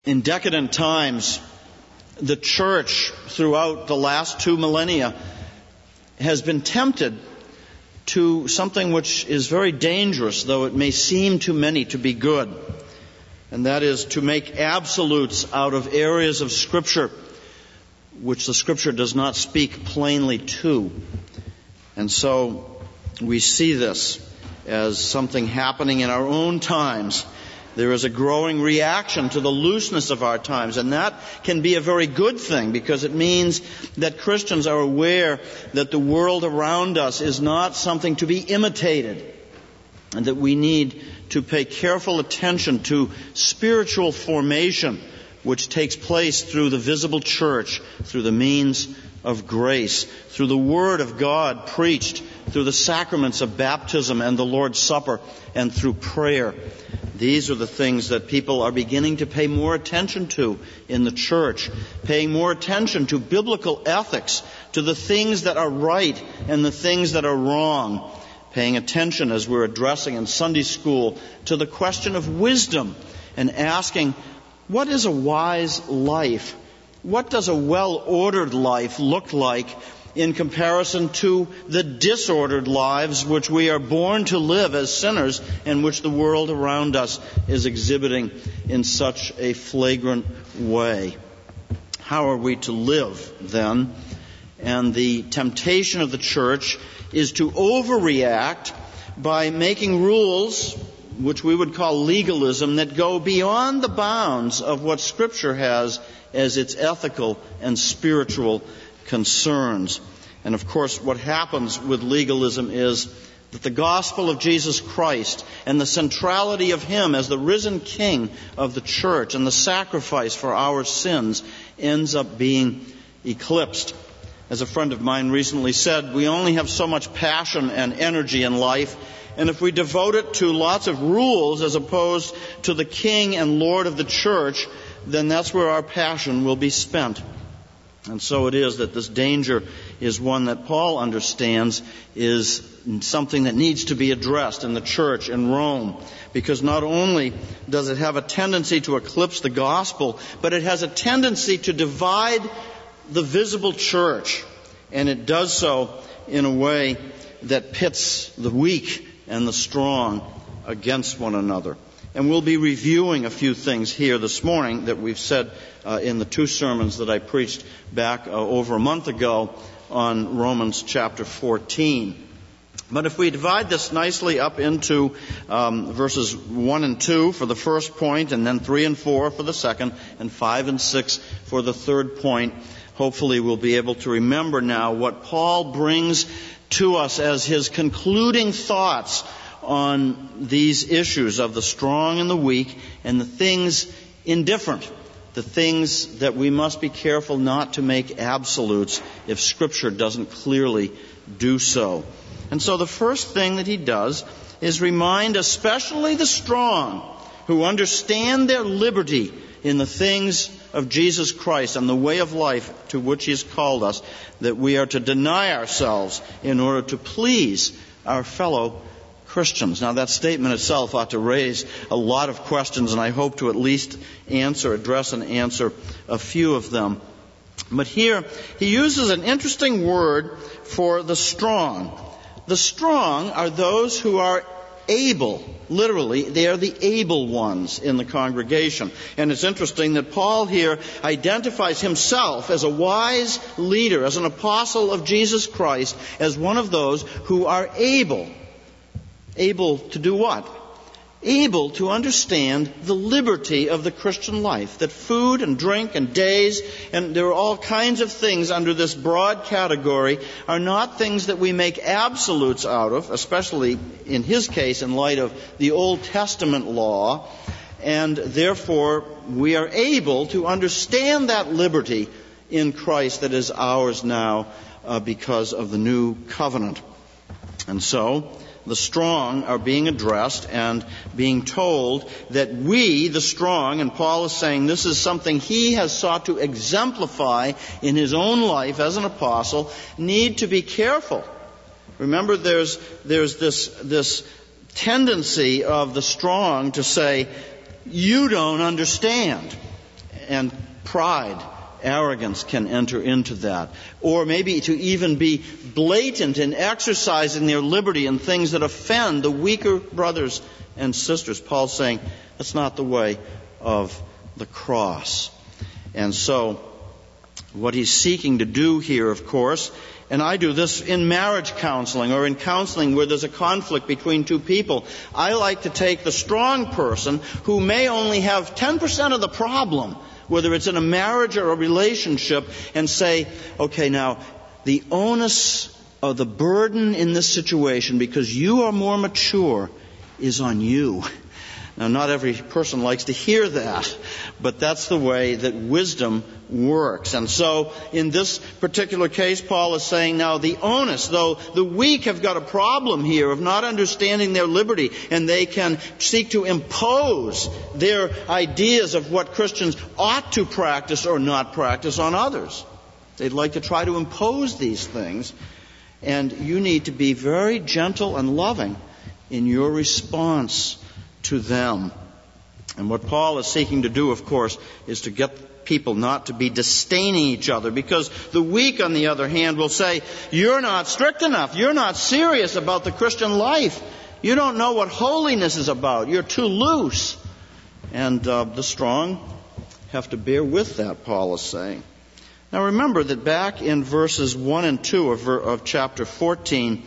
In decadent times, the church throughout the last 2 millennia has been tempted to something which is very dangerous, though it may seem to many to be good. And that is to make absolutes out of areas of Scripture which the Scripture does not speak plainly to. And so we see this as something happening in our own times. There is a growing reaction to the looseness of our times, and that can be a very good thing because it means that Christians are aware that the world around us is not something to be imitated, and that we need to pay careful attention to spiritual formation which takes place through the visible church, through the means of grace, through the Word of God preached, through the sacraments of baptism and the Lord's Supper, and through prayer. These are the things that people are beginning to pay more attention to in the church, paying more attention to biblical ethics, to the things that are right and the things that are wrong, paying attention as we're addressing in Sunday school to the question of wisdom and asking, what is a wise life? What does a well-ordered life look like in comparison to the disordered lives which we are born to live as sinners and which the world around us is exhibiting in such a flagrant way? How are we to live then? And the temptation of the church is to overreact by making rules which we would call legalism that go beyond the bounds of what Scripture has as its ethical and spiritual concerns. And of course, what happens with legalism is that the gospel of Jesus Christ and the centrality of Him as the risen King of the church and the sacrifice for our sins ends up being eclipsed. As a friend of mine recently said, we only have so much passion and energy in life, and if we devote it to lots of rules as opposed to the King and Lord of the church, then that's where our passion will be spent. And so it is that this danger is one that Paul understands is something that needs to be addressed in the church in Rome, because not only does it have a tendency to eclipse the gospel, but it has a tendency to divide the visible church, and it does so in a way that pits the weak and the strong against one another. And we'll be reviewing a few things here this morning that we've said in the 2 sermons that I preached back over a month ago on Romans chapter 14. But if we divide this nicely up into verses 1 and 2 for the first point, and then 3 and 4 for the second, and 5 and 6 for the third point, hopefully we'll be able to remember now what Paul brings to us as his concluding thoughts on these issues of the strong and the weak and the things indifferent, the things that we must be careful not to make absolutes if Scripture doesn't clearly do so. And so the first thing that he does is remind especially the strong who understand their liberty in the things of Jesus Christ and the way of life to which He has called us, that we are to deny ourselves in order to please our fellow Christians. Now, that statement itself ought to raise a lot of questions, and I hope to at least address and answer a few of them. But here, he uses an interesting word for the strong. The strong are those who are able. Literally, they are the able ones in the congregation. And it's interesting that Paul here identifies himself as a wise leader, as an apostle of Jesus Christ, as one of those who are able. Able to do what? Able to understand the liberty of the Christian life. That food and drink and days, and there are all kinds of things under this broad category, are not things that we make absolutes out of, especially in his case in light of the Old Testament law. And therefore, we are able to understand that liberty in Christ that is ours now because of the new covenant. And so, the strong are being addressed and being told that we, the strong, and Paul is saying this is something he has sought to exemplify in his own life as an apostle, need to be careful. Remember, there's this tendency of the strong to say, you don't understand. and pride, arrogance can enter into that. Or maybe to even be blatant in exercising their liberty in things that offend the weaker brothers and sisters. Paul's saying that's not the way of the cross. And so what he's seeking to do here, of course, and I do this in marriage counseling or in counseling where there's a conflict between two people, I like to take the strong person who may only have 10% of the problem, whether it's in a marriage or a relationship, and say, okay, now, the onus of the burden in this situation, because you are more mature, is on you. Now, not every person likes to hear that, but that's the way that wisdom works. And so, in this particular case, Paul is saying now the onus, though the weak have got a problem here of not understanding their liberty, and they can seek to impose their ideas of what Christians ought to practice or not practice on others. They'd like to try to impose these things, and you need to be very gentle and loving in your response to them. And what Paul is seeking to do, of course, is to get people not to be disdaining each other, because the weak, on the other hand, will say, you're not strict enough, you're not serious about the Christian life, you don't know what holiness is about, you're too loose. And the strong have to bear with that, Paul is saying. Now remember that back in verses 1 and 2 of chapter 14,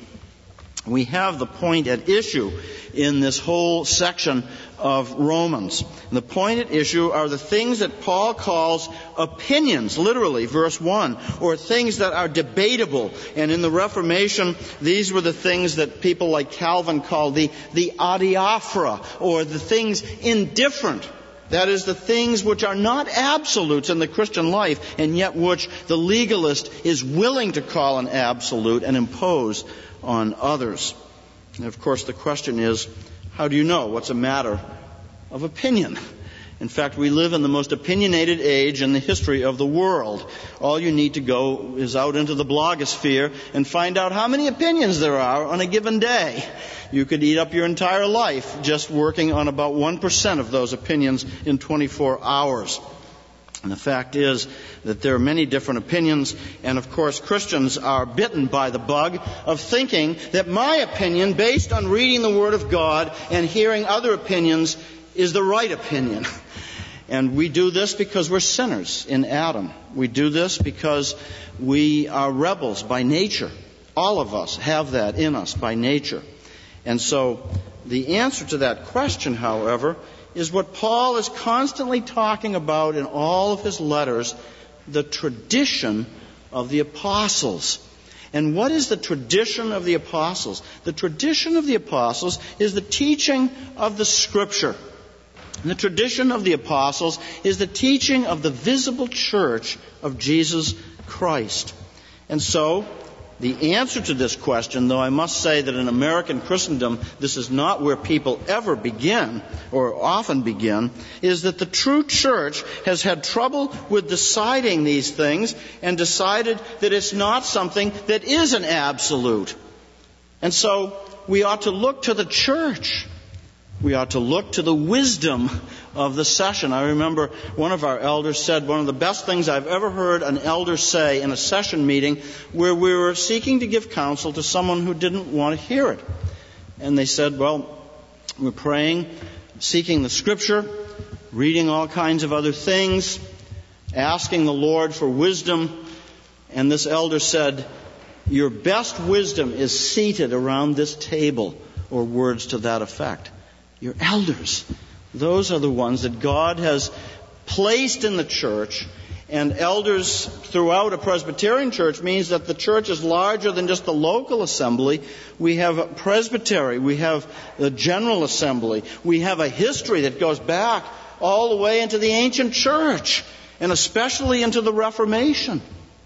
we have the point at issue in this whole section of Romans. And the point at issue are the things that Paul calls opinions, literally, verse 1, or things that are debatable. And in the Reformation, these were the things that people like Calvin called the adiaphora, or the things indifferent. That is, the things which are not absolutes in the Christian life, and yet which the legalist is willing to call an absolute and impose on others. And of course, the question is, how do you know what's a matter of opinion? In fact, we live in the most opinionated age in the history of the world. All you need to go is out into the blogosphere and find out how many opinions there are on a given day. You could eat up your entire life just working on about 1% of those opinions in 24 hours. And the fact is that there are many different opinions, and of course Christians are bitten by the bug of thinking that my opinion, based on reading the Word of God and hearing other opinions, is the right opinion. And we do this because we're sinners in Adam. We do this because we are rebels by nature. All of us have that in us by nature. And so the answer to that question, however, is what Paul is constantly talking about in all of his letters, the tradition of the apostles. And what is the tradition of the apostles? The tradition of the apostles is the teaching of the Scripture. And the tradition of the apostles is the teaching of the visible church of Jesus Christ. And so, the answer to this question, though I must say that in American Christendom this is not where people ever begin, or often begin, is that the true church has had trouble with deciding these things and decided that it's not something that is an absolute. And so we ought to look to the church. We ought to look to the wisdom of the session. I remember one of our elders said one of the best things I've ever heard an elder say in a session meeting where we were seeking to give counsel to someone who didn't want to hear it. And they said, well, we're praying, seeking the Scripture, reading all kinds of other things, asking the Lord for wisdom. And this elder said, your best wisdom is seated around this table, or words to that effect. Your elders. Those are the ones that God has placed in the church. And elders throughout a Presbyterian church means that the church is larger than just the local assembly. We have a presbytery. We have the general assembly. We have a history that goes back all the way into the ancient church, and especially into the Reformation.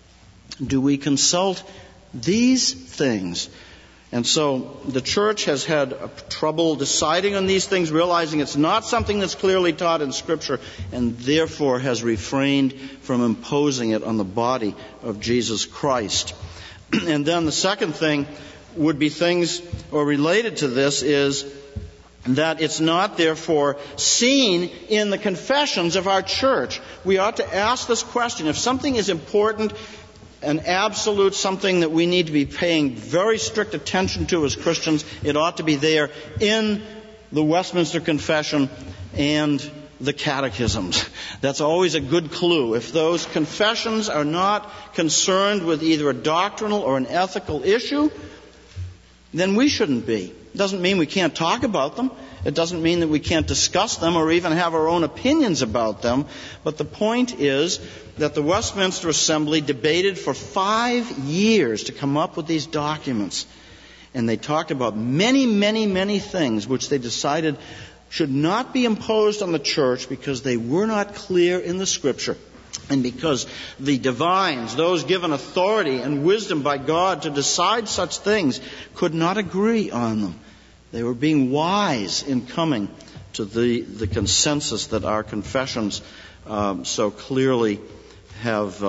Do we consult these things? And so the church has had trouble deciding on these things, realizing it's not something that's clearly taught in Scripture, and therefore has refrained from imposing it on the body of Jesus Christ. And then the second thing would be things, or related to this, is that it's not, therefore, seen in the confessions of our church. We ought to ask this question. If something is important, an absolute, something that we need to be paying very strict attention to as Christians, it ought to be there in the Westminster Confession and the catechisms. That's always a good clue. If those confessions are not concerned with either a doctrinal or an ethical issue, then we shouldn't be. It doesn't mean we can't talk about them. It doesn't mean that we can't discuss them or even have our own opinions about them. But the point is that the Westminster Assembly debated for 5 years to come up with these documents. And they talked about many, many, many things which they decided should not be imposed on the church because they were not clear in the Scripture, and because the divines, those given authority and wisdom by God to decide such things, could not agree on them. They were being wise in coming to the consensus that our confessions so clearly have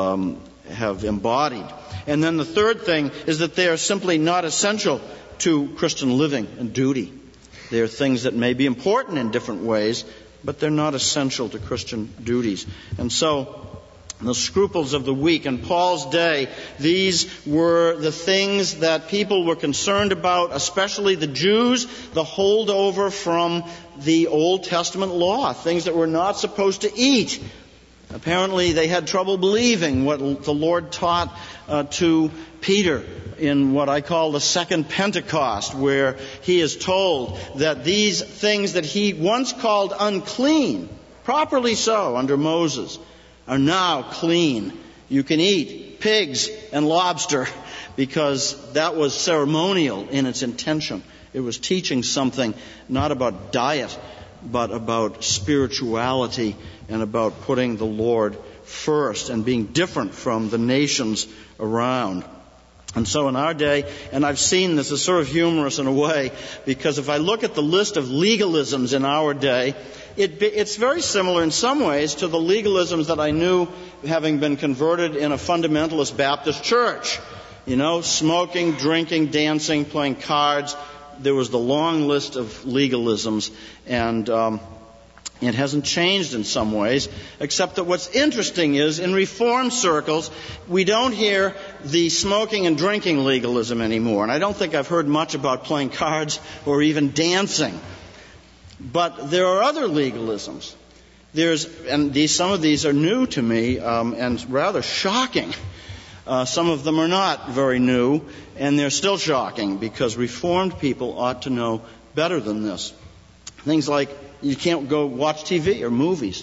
embodied. And then the third thing is that they are simply not essential to Christian living and duty. They are things that may be important in different ways, but they're not essential to Christian duties. And so, the scruples of the weak. In Paul's day, these were the things that people were concerned about, especially the Jews, the holdover from the Old Testament law, things that we're not supposed to eat. Apparently, they had trouble believing what the Lord taught to Peter in what I call the second Pentecost, where he is told that these things that he once called unclean, properly so under Moses, are now clean. You can eat pigs and lobster because that was ceremonial in its intention. It was teaching something not about diet, but about spirituality and about putting the Lord first and being different from the nations around. And so in our day, and I've seen this as sort of humorous in a way, because if I look at the list of legalisms in our day, it's very similar in some ways to the legalisms that I knew having been converted in a fundamentalist Baptist church. You know, smoking, drinking, dancing, playing cards. There was the long list of legalisms, and it hasn't changed in some ways, except that what's interesting is in Reformed circles, we don't hear the smoking and drinking legalism anymore. And I don't think I've heard much about playing cards or even dancing. But there are other legalisms. Some of these are new to me and rather shocking. Some of them are not very new, and they're still shocking because Reformed people ought to know better than this. Things like you can't go watch TV or movies.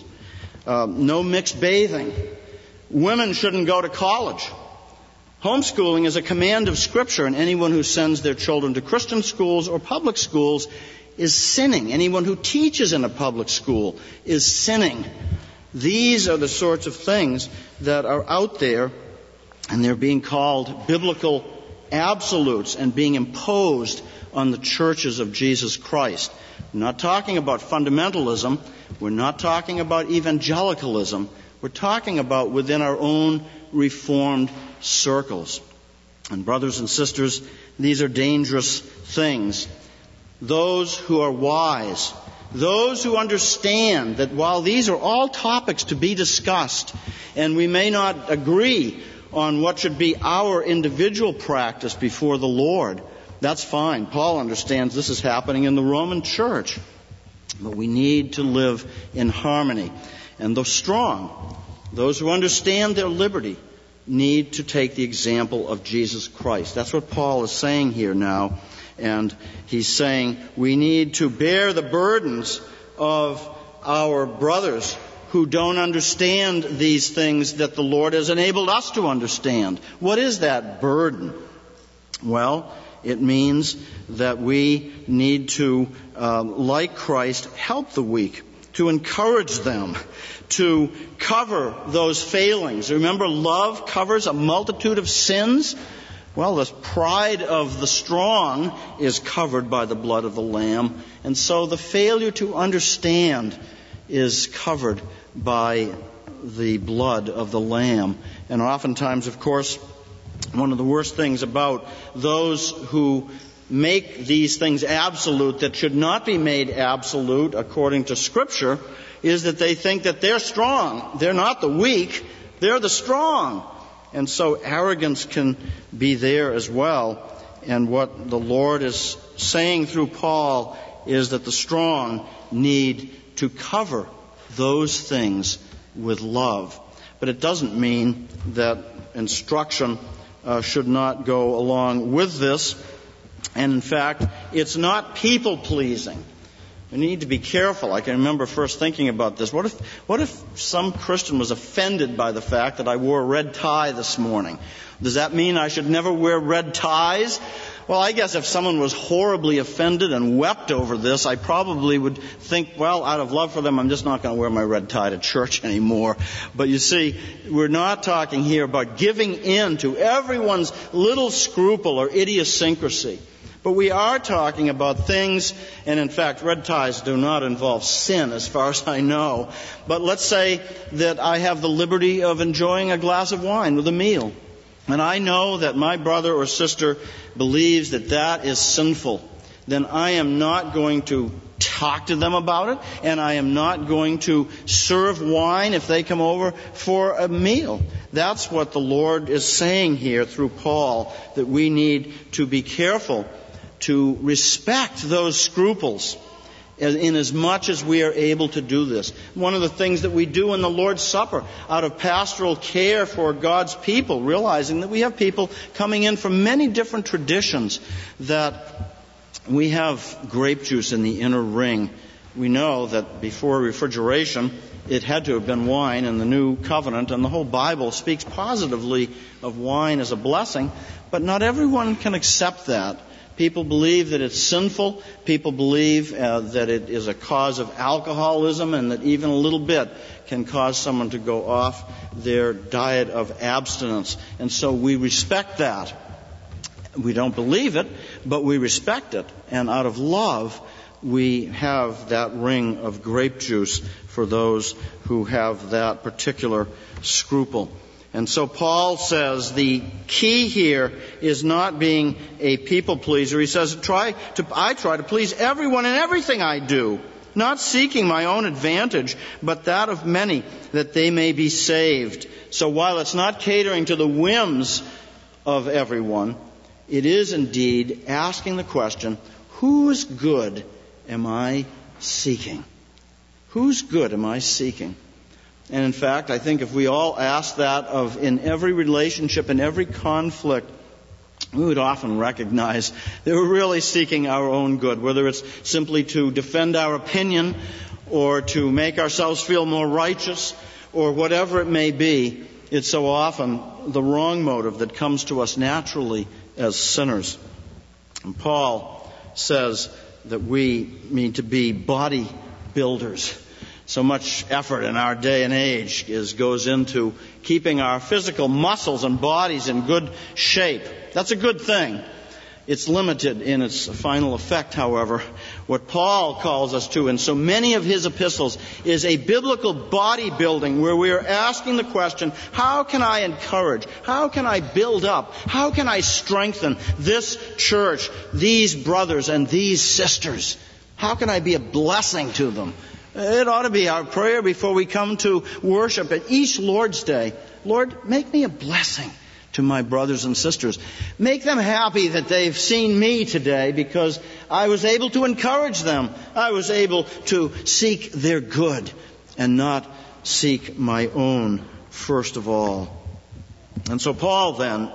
No mixed bathing. Women shouldn't go to college. Homeschooling is a command of Scripture, and anyone who sends their children to Christian schools or public schools is sinning. Anyone who teaches in a public school is sinning. These are the sorts of things that are out there, and they're being called biblical absolutes and being imposed on the churches of Jesus Christ. We're not talking about fundamentalism. We're not talking about evangelicalism. We're talking about within our own Reformed circles. And brothers and sisters, these are dangerous things. Those who are wise, those who understand that while these are all topics to be discussed, and we may not agree on what should be our individual practice before the Lord, that's fine. Paul understands this is happening in the Roman church. But we need to live in harmony. And the strong, those who understand their liberty, need to take the example of Jesus Christ. That's what Paul is saying here now. And he's saying we need to bear the burdens of our brothers who don't understand these things that the Lord has enabled us to understand. What is that burden? Well, it means that we need to, like Christ, help the weak, to encourage them, to cover those failings. Remember, love covers a multitude of sins. Well, the pride of the strong is covered by the blood of the Lamb. And so the failure to understand is covered by the blood of the Lamb. And oftentimes, of course, one of the worst things about those who make these things absolute that should not be made absolute according to Scripture is that they think that they're strong. They're not the weak, they're the strong. And so arrogance can be there as well. And what the Lord is saying through Paul is that the strong need to cover those things with love. But it doesn't mean that instruction should not go along with this. And in fact, it's not people-pleasing. We need to be careful. I can remember first thinking about this. What if some Christian was offended by the fact that I wore a red tie this morning? Does that mean I should never wear red ties? Well, I guess if someone was horribly offended and wept over this, I probably would think, well, out of love for them, I'm just not going to wear my red tie to church anymore. But you see, we're not talking here about giving in to everyone's little scruple or idiosyncrasy. But we are talking about things, and in fact, red ties do not involve sin as far as I know. But let's say that I have the liberty of enjoying a glass of wine with a meal. And I know that my brother or sister believes that that is sinful. Then I am not going to talk to them about it, and I am not going to serve wine if they come over for a meal. That's what the Lord is saying here through Paul, that we need to be careful to respect those scruples in as much as we are able to do this. One of the things that we do in the Lord's Supper out of pastoral care for God's people, realizing that we have people coming in from many different traditions, that we have grape juice in the inner ring. We know that before refrigeration, it had to have been wine in the New Covenant, and the whole Bible speaks positively of wine as a blessing, but not everyone can accept that. People believe that it's sinful. People believe that it is a cause of alcoholism, and that even a little bit can cause someone to go off their diet of abstinence. And so we respect that. We don't believe it, but we respect it. And out of love, we have that ring of grape juice for those who have that particular scruple. And so Paul says the key here is not being a people pleaser. He says, I try to please everyone in everything I do, not seeking my own advantage, but that of many, that they may be saved. So while it's not catering to the whims of everyone, it is indeed asking the question, whose good am I seeking? Whose good am I seeking? And in fact, I think if we all ask that in every relationship, in every conflict, we would often recognize that we're really seeking our own good, whether it's simply to defend our opinion or to make ourselves feel more righteous or whatever it may be. It's so often the wrong motive that comes to us naturally as sinners. And Paul says that we need to be body builders. So much effort in our day and age goes into keeping our physical muscles and bodies in good shape. That's a good thing. It's limited in its final effect, however. What Paul calls us to in so many of his epistles is a biblical bodybuilding where we are asking the question, how can I encourage? How can I build up? How can I strengthen this church, these brothers and these sisters? How can I be a blessing to them? It ought to be our prayer before we come to worship at each Lord's Day. Lord, make me a blessing to my brothers and sisters. Make them happy that they've seen me today because I was able to encourage them. I was able to seek their good and not seek my own first of all. And so Paul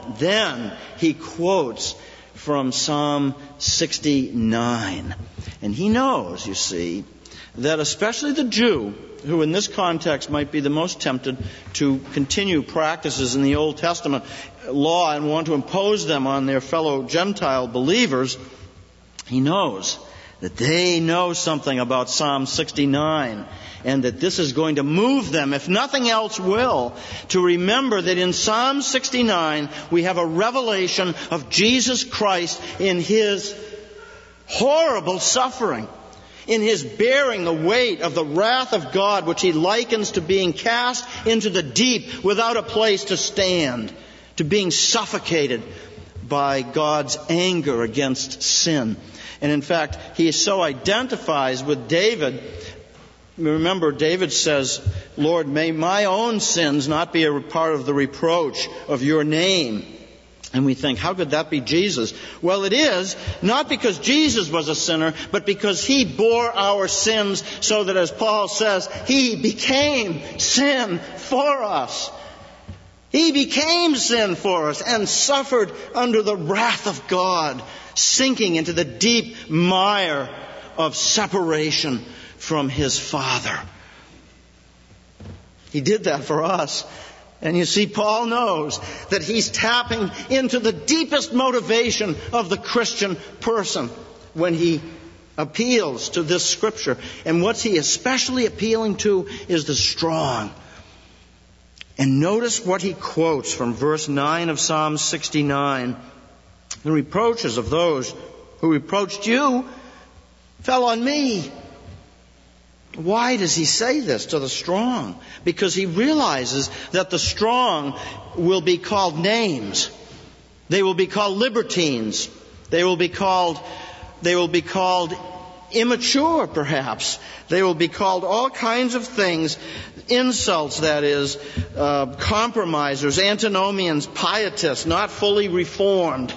then he quotes from Psalm 69. And he knows, you see, that especially the Jew, who in this context might be the most tempted to continue practices in the Old Testament law and want to impose them on their fellow Gentile believers, he knows that they know something about Psalm 69 and that this is going to move them, if nothing else will, to remember that in Psalm 69 we have a revelation of Jesus Christ in His horrible suffering, in His bearing the weight of the wrath of God, which He likens to being cast into the deep without a place to stand, to being suffocated by God's anger against sin. And in fact, he so identifies with David. Remember, David says, Lord, may my own sins not be a part of the reproach of your name. And we think, how could that be Jesus? Well, it is, not because Jesus was a sinner, but because he bore our sins so that, as Paul says, he became sin for us. He became sin for us and suffered under the wrath of God, sinking into the deep mire of separation from his Father. He did that for us. And you see, Paul knows that he's tapping into the deepest motivation of the Christian person when he appeals to this scripture. And what's he especially appealing to is the strong. And notice what he quotes from verse 9 of Psalm 69. The reproaches of those who reproached you fell on me. Why does he say this to the strong? Because he realizes that the strong will be called names. They will be called libertines. They will be called immature, perhaps. They will be called all kinds of things, insults, that is, compromisers, antinomians, pietists, not fully reformed.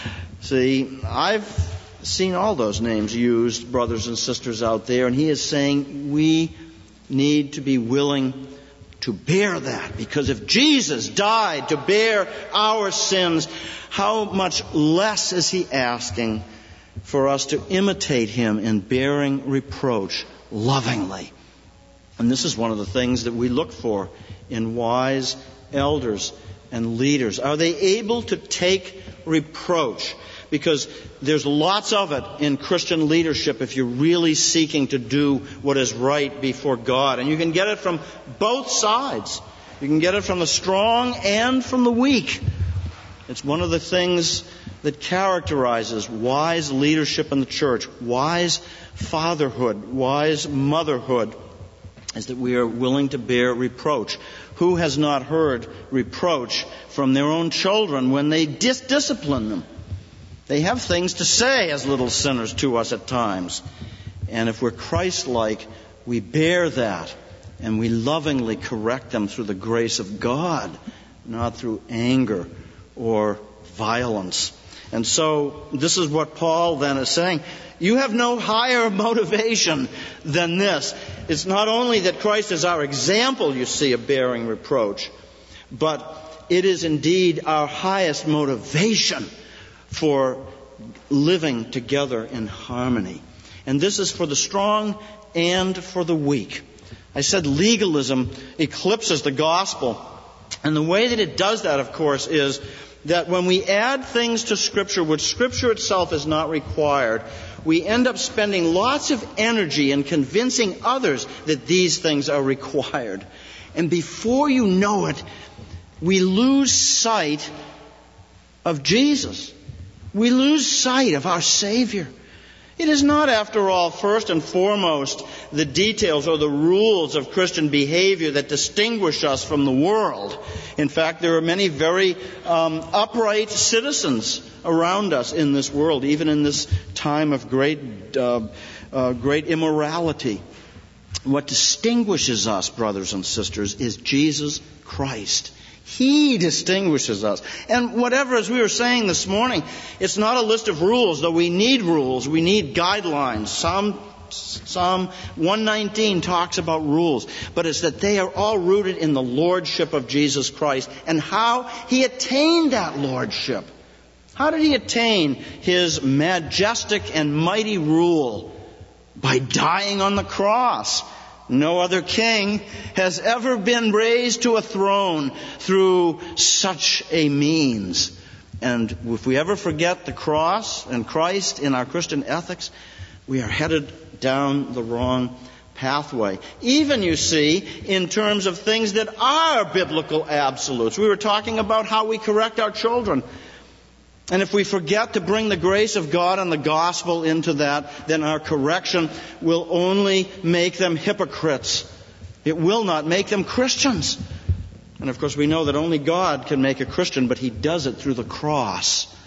See, I've seen all those names used, brothers and sisters out there, and he is saying we need to be willing to bear that. Because if Jesus died to bear our sins, how much less is he asking for us to imitate him in bearing reproach lovingly? And this is one of the things that we look for in wise elders and leaders. Are they able to take reproach? Because there's lots of it in Christian leadership if you're really seeking to do what is right before God. And you can get it from both sides. You can get it from the strong and from the weak. It's one of the things that characterizes wise leadership in the church, wise fatherhood, wise motherhood, is that we are willing to bear reproach. Who has not heard reproach from their own children when they discipline them? They have things to say as little sinners to us at times. And if we're Christ-like, we bear that and we lovingly correct them through the grace of God, not through anger or violence. And so this is what Paul then is saying. You have no higher motivation than this. It's not only that Christ is our example, you see, of bearing reproach, but it is indeed our highest motivation for living together in harmony. And this is for the strong and for the weak. I said legalism eclipses the gospel. And the way that it does that, of course, is that when we add things to Scripture which Scripture itself is not required, we end up spending lots of energy in convincing others that these things are required. And before you know it, we lose sight of Jesus. We lose sight of our Savior. It is not, after all, first and foremost, the details or the rules of Christian behavior that distinguish us from the world. In fact, there are many very upright citizens around us in this world, even in this time of great immorality. What distinguishes us, brothers and sisters, is Jesus Christ. He distinguishes us. And whatever, as we were saying this morning, it's not a list of rules, though we need rules. We need guidelines. Psalm 119 talks about rules. But it's that they are all rooted in the lordship of Jesus Christ and how he attained that lordship. How did he attain his majestic and mighty rule? By dying on the cross. No other king has ever been raised to a throne through such a means. And if we ever forget the cross and Christ in our Christian ethics, we are headed down the wrong pathway. Even, you see, in terms of things that are biblical absolutes. We were talking about how we correct our children. And if we forget to bring the grace of God and the gospel into that, then our correction will only make them hypocrites. It will not make them Christians. And of course we know that only God can make a Christian, but he does it through the cross.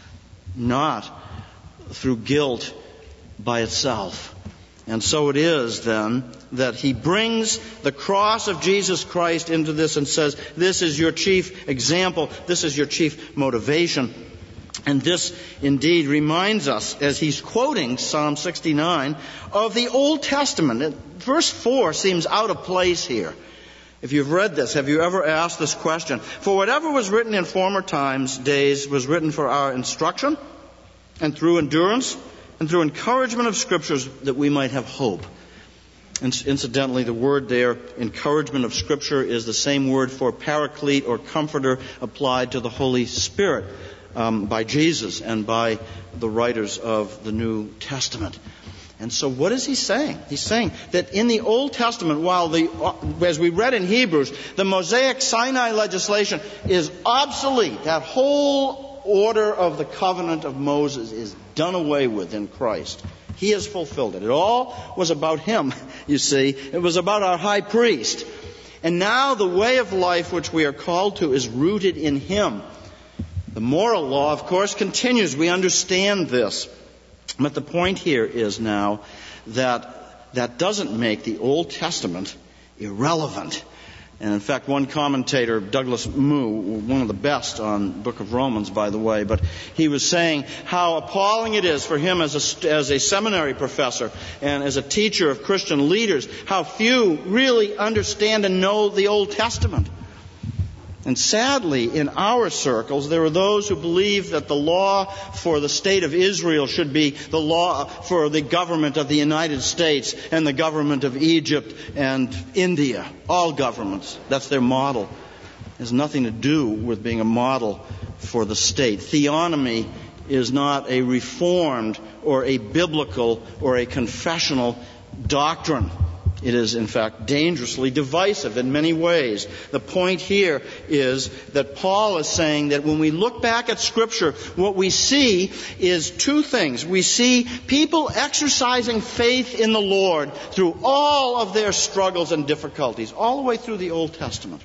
not through guilt by itself. And so it is then that he brings the cross of Jesus Christ into this and says, this is your chief example, this is your chief motivation. And this indeed reminds us, as he's quoting Psalm 69, of the Old Testament. Verse 4 seems out of place here. If you've read this, have you ever asked this question? For whatever was written in former days was written for our instruction, and through endurance, and through encouragement of Scriptures, that we might have hope. Incidentally, the word there, encouragement of Scripture, is the same word for paraclete or comforter applied to the Holy Spirit by Jesus and by the writers of the New Testament. And so what is he saying? He's saying that in the Old Testament, while as we read in Hebrews, the Mosaic Sinai legislation is obsolete. That whole order of the covenant of Moses is done away with in Christ. He has fulfilled it. It all was about him, you see. It was about our high priest. And now the way of life which we are called to is rooted in him. The moral law, of course, continues. We understand this. But the point here is now that that doesn't make the Old Testament irrelevant. And in fact, one commentator, Douglas Moo, one of the best on the book of Romans, by the way, but he was saying how appalling it is for him as a seminary professor and as a teacher of Christian leaders, how few really understand and know the Old Testament. And sadly, in our circles, there are those who believe that the law for the state of Israel should be the law for the government of the United States and the government of Egypt and India. All governments. That's their model. It has nothing to do with being a model for the state. Theonomy is not a reformed or a biblical or a confessional doctrine. It is, in fact, dangerously divisive in many ways. The point here is that Paul is saying that when we look back at Scripture, what we see is two things. We see people exercising faith in the Lord through all of their struggles and difficulties, all the way through the Old Testament.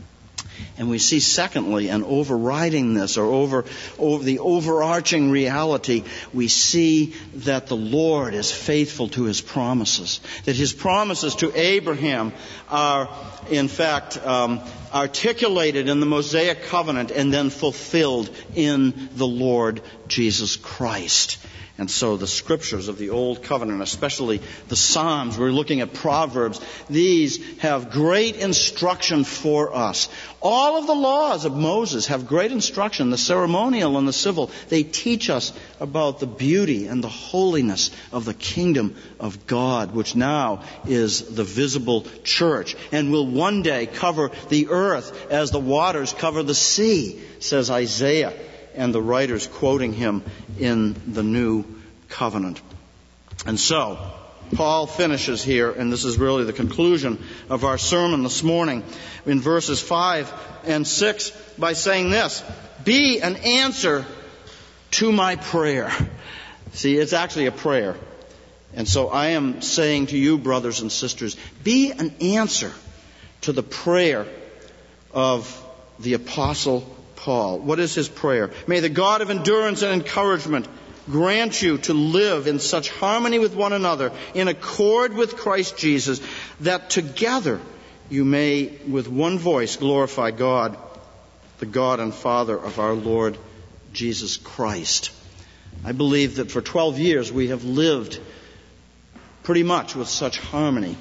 And we see, secondly, and overriding this, or over the overarching reality, we see that the Lord is faithful to his promises. That his promises to Abraham are, in fact, articulated in the Mosaic covenant and then fulfilled in the Lord Jesus Christ. And so the Scriptures of the Old Covenant, especially the Psalms, we're looking at Proverbs, these have great instruction for us. All of the laws of Moses have great instruction, the ceremonial and the civil. They teach us about the beauty and the holiness of the kingdom of God, which now is the visible church and will one day cover the earth as the waters cover the sea, says Isaiah, and the writers quoting him in the New Covenant. And so, Paul finishes here, and this is really the conclusion of our sermon this morning, in verses 5 and 6, by saying this: be an answer to my prayer. See, it's actually a prayer. And so I am saying to you, brothers and sisters, be an answer to the prayer of the Apostle Paul. What is his prayer? May the God of endurance and encouragement grant you to live in such harmony with one another, in accord with Christ Jesus, that together you may with one voice glorify God, the God and Father of our Lord Jesus Christ. I believe that for 12 years we have lived pretty much with such harmony.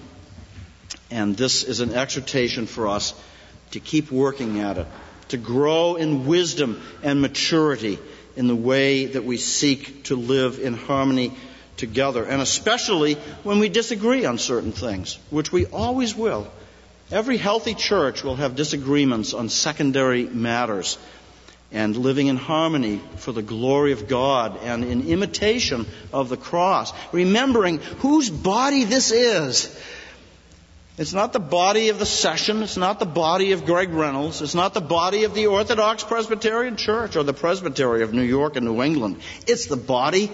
And this is an exhortation for us to keep working at it, to grow in wisdom and maturity in the way that we seek to live in harmony together, and especially when we disagree on certain things, which we always will. Every healthy church will have disagreements on secondary matters, and living in harmony for the glory of God and in imitation of the cross, remembering whose body this is. It's not the body of the session. It's not the body of Greg Reynolds. It's not the body of the Orthodox Presbyterian Church or the Presbytery of New York and New England. It's the body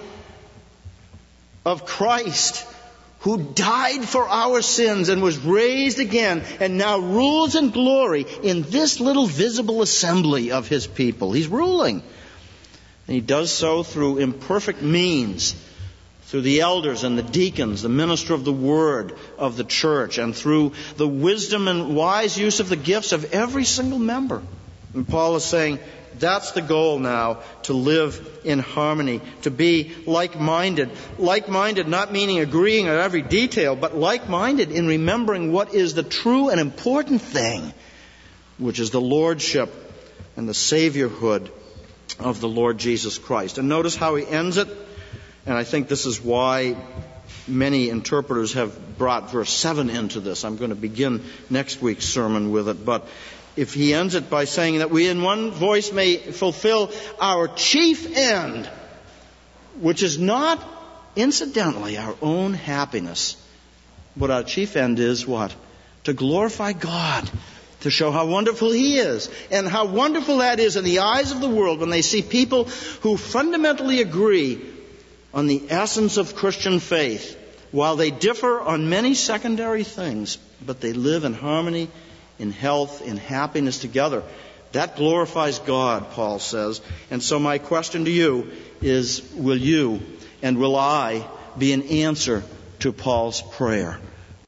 of Christ, who died for our sins and was raised again and now rules in glory in this little visible assembly of his people. He's ruling. And he does so through imperfect means, through the elders and the deacons, the minister of the word of the church, and through the wisdom and wise use of the gifts of every single member. And Paul is saying, that's the goal now, to live in harmony, to be like-minded. Like-minded not meaning agreeing on every detail, but like-minded in remembering what is the true and important thing, which is the lordship and the saviorhood of the Lord Jesus Christ. And notice how he ends it. And I think this is why many interpreters have brought verse 7 into this. I'm going to begin next week's sermon with it. But if he ends it by saying that we in one voice may fulfill our chief end, which is not, incidentally, our own happiness. But our chief end is what? To glorify God, to show how wonderful he is, and how wonderful that is in the eyes of the world when they see people who fundamentally agree on the essence of Christian faith, while they differ on many secondary things, but they live in harmony, in health, in happiness together. That glorifies God, Paul says. And so my question to you is, will you and will I be an answer to Paul's prayer?